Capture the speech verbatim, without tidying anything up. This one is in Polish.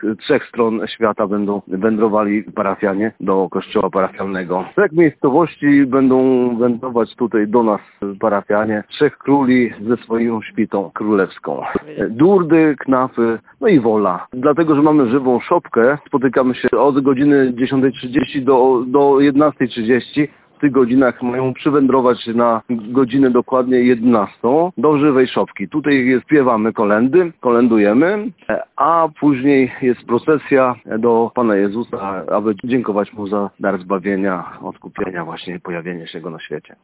trzech stron świata będą wędrowali parafianie do kościoła parafialnego. Z trzech miejscowości będą wędrować tutaj do nas parafianie. Trzech króli ze swoją świtą królewską. Durdy, Knafy, no i Wola. Dlatego, że mamy żywą szopkę, spotykamy się od godziny dziesiątej trzydzieści do, do jedenastej trzydzieści. W tych godzinach mają przywędrować na godzinę dokładnie jedenastą do żywej szopki. Tutaj śpiewamy kolędy, kolędujemy, a później jest procesja do Pana Jezusa, aby dziękować Mu za dar zbawienia, odkupienia, właśnie pojawienia się Go na świecie.